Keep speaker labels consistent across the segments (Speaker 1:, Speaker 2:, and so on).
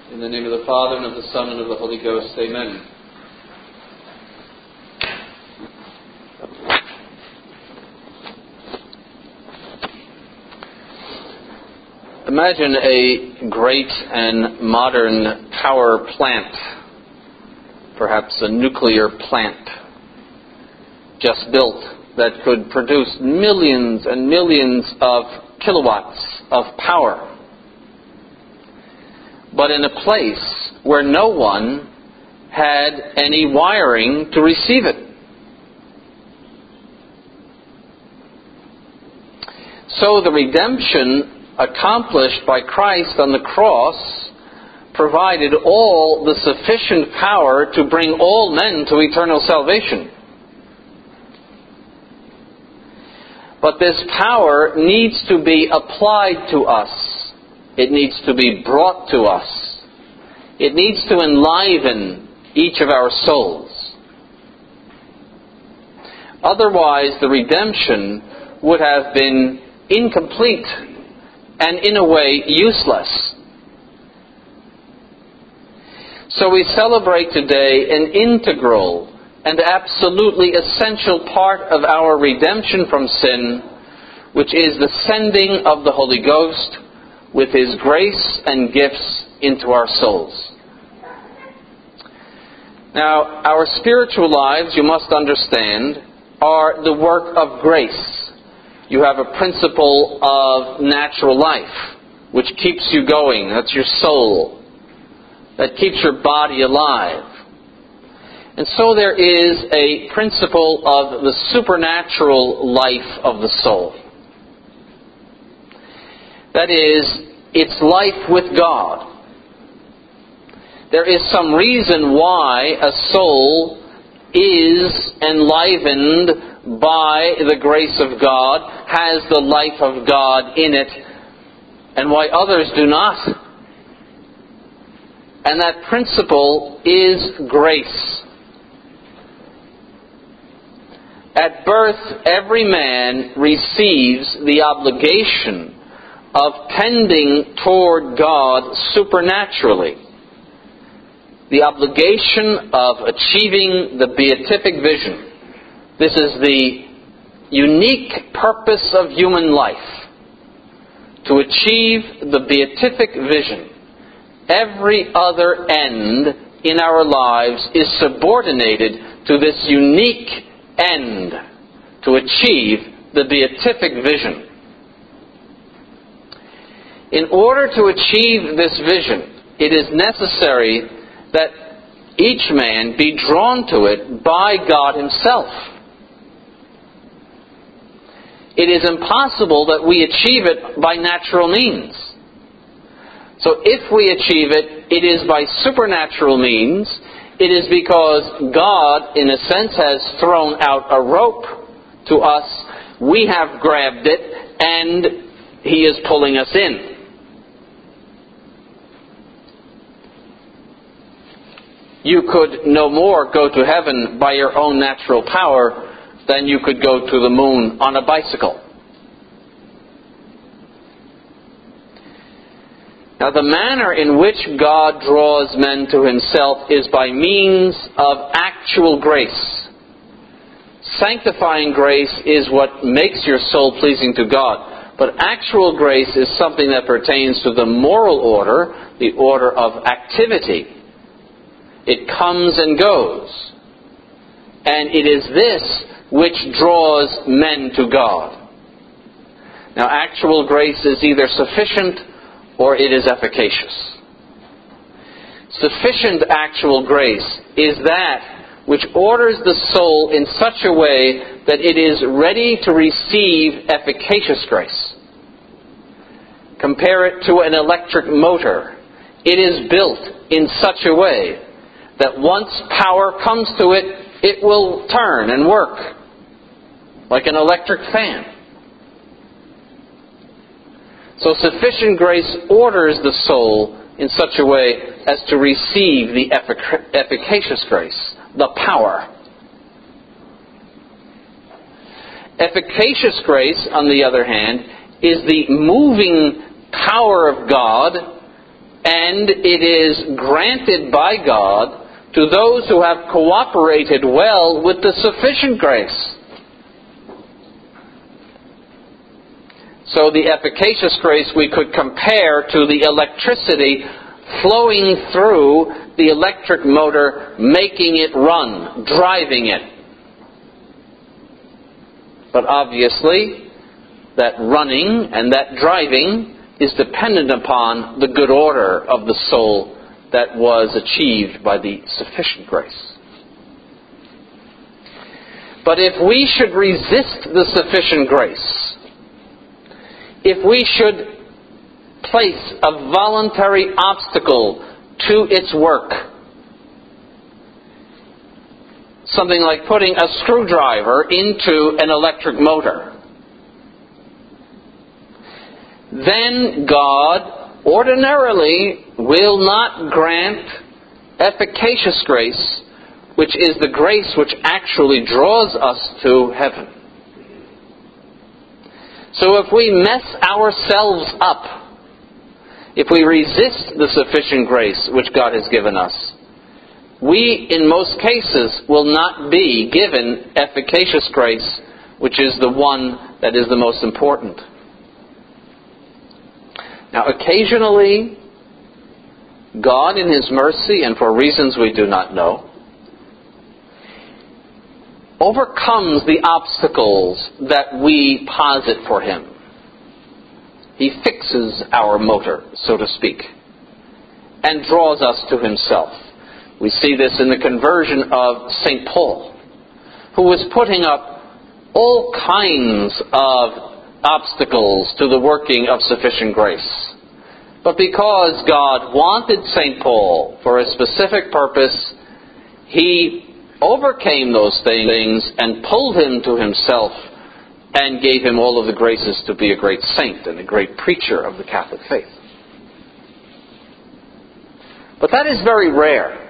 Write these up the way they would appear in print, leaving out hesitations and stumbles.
Speaker 1: In the name of the Father, and of the Son, and of the Holy Ghost. Amen. Imagine a great and modern power plant, perhaps a nuclear plant, just built, that could produce millions and millions of kilowatts of power, but in a place where no one had any wiring to receive it. So the redemption accomplished by Christ on the cross provided all the sufficient power to bring all men to eternal salvation. But this power needs to be applied to us. It needs to be brought to us. It needs to enliven each of our souls. Otherwise, the redemption would have been incomplete and, in a way, useless. So we celebrate today an integral and absolutely essential part of our redemption from sin, which is the sending of the Holy Ghost with His grace and gifts into our souls. Now, our spiritual lives, you must understand, are the work of grace. You have a principle of natural life, which keeps you going. That's your soul. That keeps your body alive. And so there is a principle of the supernatural life of the soul. That is, its life with God. There is some reason why a soul is enlivened by the grace of God, has the life of God in it, and why others do not. And that principle is grace. At birth, every man receives the obligation of tending toward God supernaturally. The obligation of achieving the beatific vision. This is the unique purpose of human life. To achieve the beatific vision. Every other end in our lives is subordinated to this unique end. To achieve the beatific vision. In order to achieve this vision, it is necessary that each man be drawn to it by God Himself. It is impossible that we achieve it by natural means. So if we achieve it, it is by supernatural means. It is because God, in a sense, has thrown out a rope to us. We have grabbed it, and He is pulling us in. You could no more go to heaven by your own natural power than you could go to the moon on a bicycle. Now, the manner in which God draws men to Himself is by means of actual grace. Sanctifying grace is what makes your soul pleasing to God. But actual grace is something that pertains to the moral order, the order of activity. It comes and goes. And it is this which draws men to God. Now, actual grace is either sufficient or it is efficacious. Sufficient actual grace is that which orders the soul in such a way that it is ready to receive efficacious grace. Compare it to an electric motor. It is built in such a way that once power comes to it, it will turn and work like an electric fan. So sufficient grace orders the soul in such a way as to receive the efficacious grace, the power. Efficacious grace, on the other hand, is the moving power of God and it is granted by God to those who have cooperated well with the sufficient grace. So the efficacious grace we could compare to the electricity flowing through the electric motor, making it run, driving it. But obviously, that running and that driving is dependent upon the good order of the soul that was achieved by the sufficient grace. But if we should resist the sufficient grace, if we should place a voluntary obstacle to its work, something like putting a screwdriver into an electric motor, then God ordinarily will not grant efficacious grace, which is the grace which actually draws us to heaven. So if we mess ourselves up, if we resist the sufficient grace which God has given us, we, in most cases, will not be given efficacious grace, which is the one that is the most important. Now, occasionally, God, in His mercy, and for reasons we do not know, overcomes the obstacles that we posit for Him. He fixes our motor, so to speak, and draws us to Himself. We see this in the conversion of St. Paul, who was putting up all kinds of obstacles to the working of sufficient grace. But because God wanted St. Paul for a specific purpose, He overcame those things and pulled him to Himself and gave him all of the graces to be a great saint and a great preacher of the Catholic faith. But that is very rare.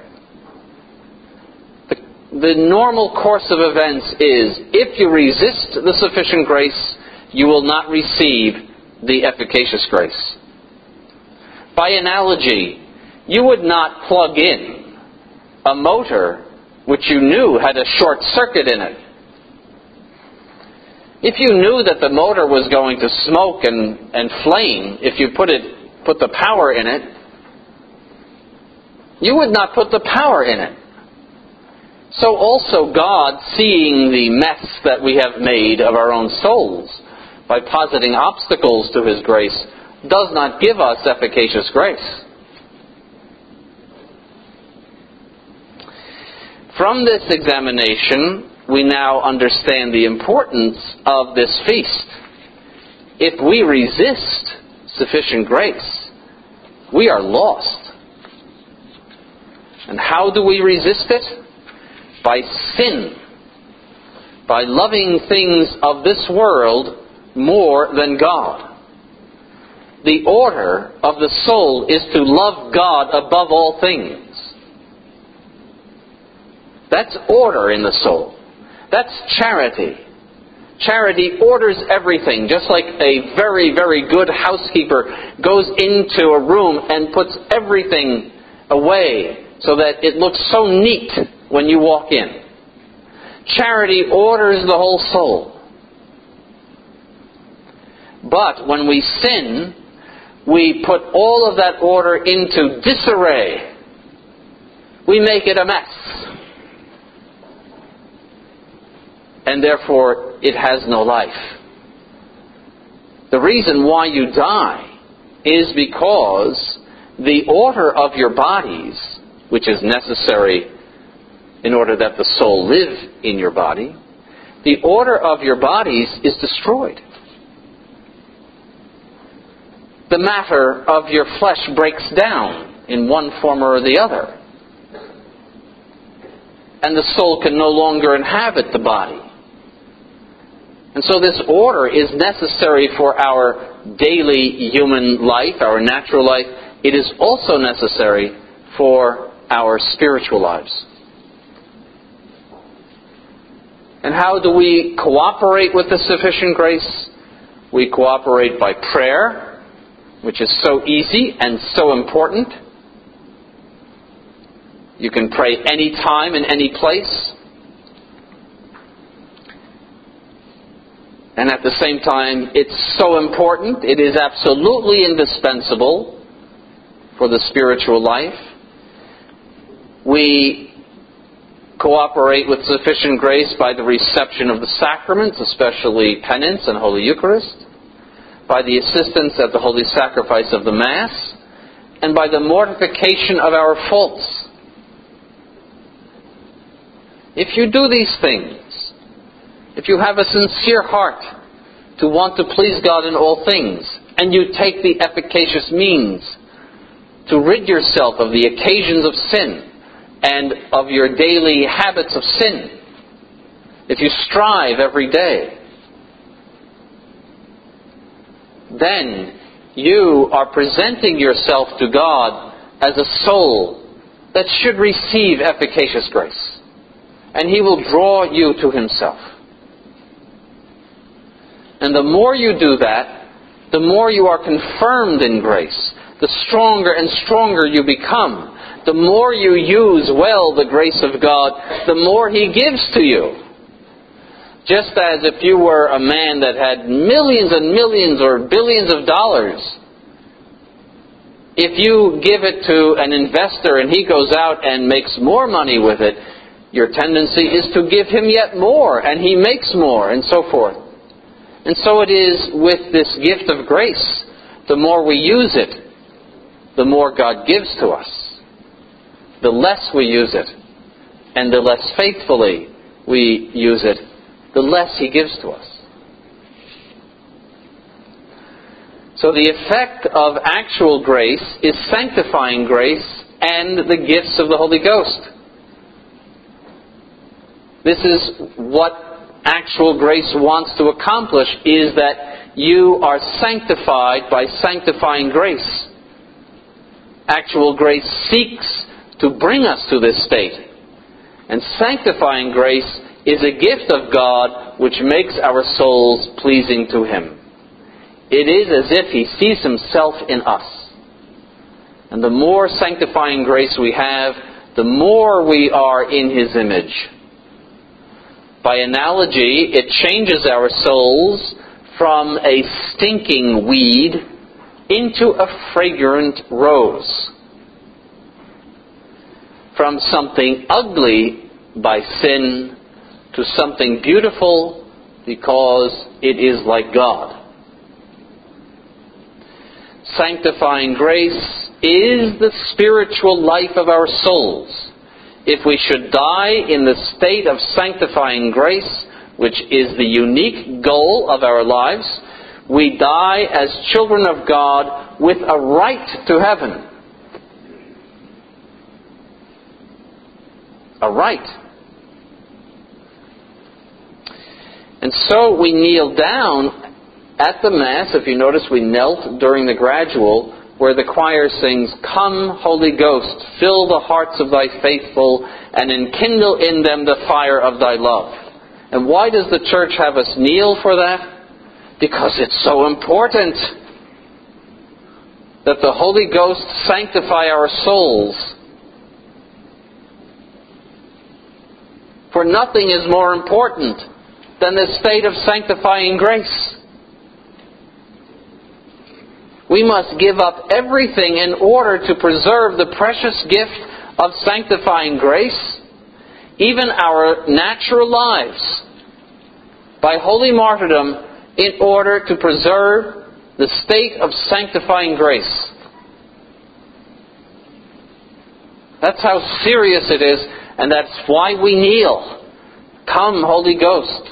Speaker 1: The normal course of events is, if you resist the sufficient grace, you will not receive the efficacious grace. By analogy, you would not plug in a motor which you knew had a short circuit in it. If you knew that the motor was going to smoke and flame if you put the power in it, you would not put the power in it. So also God, seeing the mess that we have made of our own souls by positing obstacles to His grace, does not give us efficacious grace. From this examination, we now understand the importance of this feast. If we resist sufficient grace, we are lost. And how do we resist it? By sin. By loving things of this world more than God. The order of the soul is to love God above all things. That's order in the soul. That's charity. Charity orders everything, just like a very, very good housekeeper goes into a room and puts everything away so that it looks so neat when you walk in. Charity orders the whole soul. But when we sin, we put all of that order into disarray. We make it a mess. And therefore, it has no life. The reason why you die is because the order of your bodies, which is necessary in order that the soul live in your body, the order of your bodies is destroyed. The matter of your flesh breaks down in one form or the other. And the soul can no longer inhabit the body. And so this order is necessary for our daily human life, our natural life. It is also necessary for our spiritual lives. And how do we cooperate with the sufficient grace? We cooperate by prayer, which is so easy and so important. You can pray any time in any place. And at the same time, it's so important. It is absolutely indispensable for the spiritual life. We cooperate with sufficient grace by the reception of the sacraments, especially penance and Holy Eucharist, by the assistance at the holy sacrifice of the Mass, and by the mortification of our faults. If you do these things, if you have a sincere heart to want to please God in all things, and you take the efficacious means to rid yourself of the occasions of sin and of your daily habits of sin, if you strive every day, then you are presenting yourself to God as a soul that should receive efficacious grace. And He will draw you to Himself. And the more you do that, the more you are confirmed in grace. The stronger and stronger you become. The more you use well the grace of God, the more He gives to you. Just as if you were a man that had millions and millions or billions of dollars, if you give it to an investor and he goes out and makes more money with it, your tendency is to give him yet more, and he makes more, and so forth. And so it is with this gift of grace. The more we use it, the more God gives to us. The less we use it, and the less faithfully we use it, the less He gives to us. So the effect of actual grace is sanctifying grace and the gifts of the Holy Ghost. This is what actual grace wants to accomplish, is that you are sanctified by sanctifying grace. Actual grace seeks to bring us to this state. And sanctifying grace is a gift of God which makes our souls pleasing to Him. It is as if He sees Himself in us. And the more sanctifying grace we have, the more we are in His image. By analogy, it changes our souls from a stinking weed into a fragrant rose. From something ugly by sin to something beautiful because it is like God. Sanctifying grace is the spiritual life of our souls. If we should die in the state of sanctifying grace, which is the unique goal of our lives, we die as children of God with a right to heaven. A right. And so we kneel down at the Mass. If you notice, we knelt during the gradual, where the choir sings, "Come, Holy Ghost, fill the hearts of Thy faithful, and enkindle in them the fire of Thy love." And why does the Church have us kneel for that? Because it's so important that the Holy Ghost sanctify our souls. For nothing is more important than the state of sanctifying grace. We must give up everything in order to preserve the precious gift of sanctifying grace, even our natural lives, by holy martyrdom, in order to preserve the state of sanctifying grace. That's how serious it is, and that's why we kneel. Come, Holy Ghost.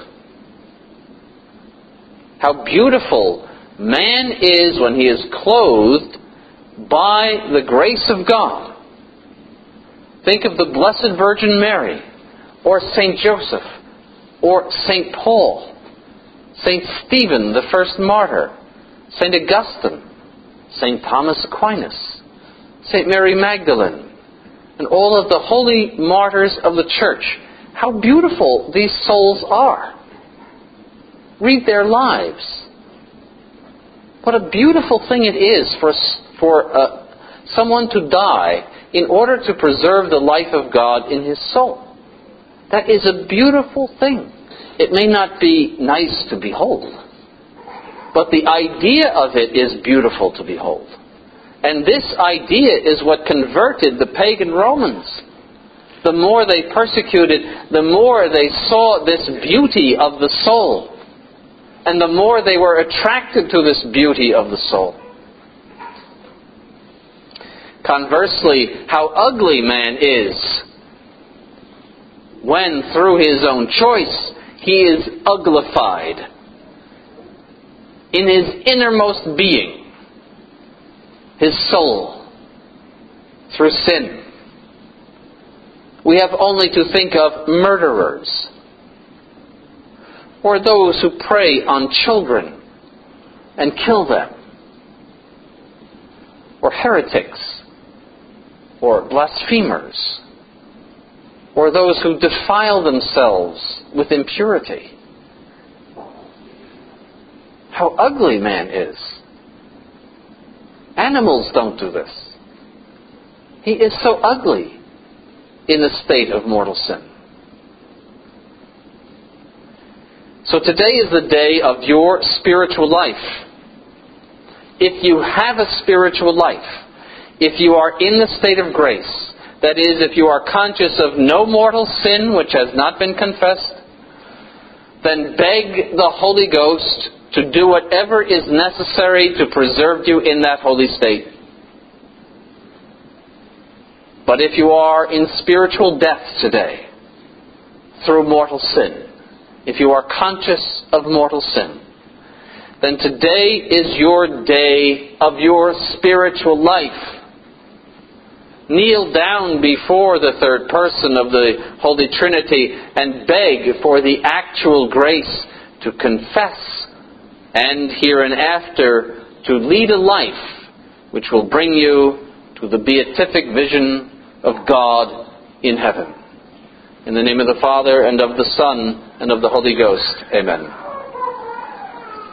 Speaker 1: How beautiful man is when he is clothed by the grace of God. Think of the Blessed Virgin Mary, or St. Joseph, or St. Paul, St. Stephen, the first martyr, St. Augustine, St. Thomas Aquinas, St. Mary Magdalene, and all of the holy martyrs of the Church. How beautiful these souls are. Read their lives. What a beautiful thing it is for someone to die in order to preserve the life of God in his soul. That is a beautiful thing. It may not be nice to behold, but the idea of it is beautiful to behold. And this idea is what converted the pagan Romans. The more they persecuted, the more they saw this beauty of the soul. And the more they were attracted to this beauty of the soul. Conversely, how ugly man is when, through his own choice, he is uglified in his innermost being, his soul, through sin. We have only to think of murderers, or those who prey on children and kill them, or heretics, or blasphemers, or those who defile themselves with impurity. How ugly man is. Animals don't do this. He is so ugly in the state of mortal sin. So today is the day of your spiritual life. If you have a spiritual life, if you are in the state of grace, that is, if you are conscious of no mortal sin which has not been confessed, then beg the Holy Ghost to do whatever is necessary to preserve you in that holy state. But if you are in spiritual death today, through mortal sin, if you are conscious of mortal sin, then today is your day of your spiritual life. Kneel down before the third person of the Holy Trinity and beg for the actual grace to confess and hereinafter to lead a life which will bring you to the beatific vision of God in heaven. In the name of the Father, and of the Son, and of the Holy Ghost. Amen.